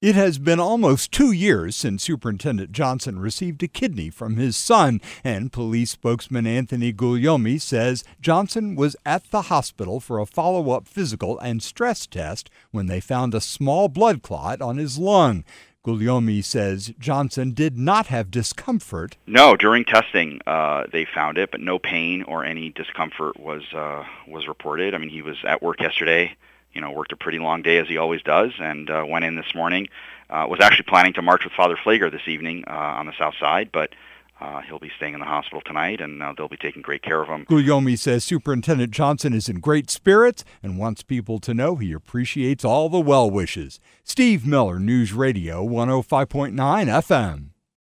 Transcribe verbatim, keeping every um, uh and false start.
It has been almost two years since Superintendent Johnson received a kidney from his son, and police spokesman Anthony Guglielmi says Johnson was at the hospital for a follow-up physical and stress test when they found a small blood clot on his lung. Guglielmi says Johnson did not have discomfort. No, during testing uh, they found it, but no pain or any discomfort was uh, was reported. I mean, he was at work yesterday. You know, worked a pretty long day as he always does, and uh, went in this morning. Uh, was actually planning to march with Father Pfleger this evening uh, on the south side, but uh, he'll be staying in the hospital tonight, and uh, they'll be taking great care of him. Guglielmi says Superintendent Johnson is in great spirits and wants people to know he appreciates all the well wishes. Steve Miller, News Radio one oh five point nine F M.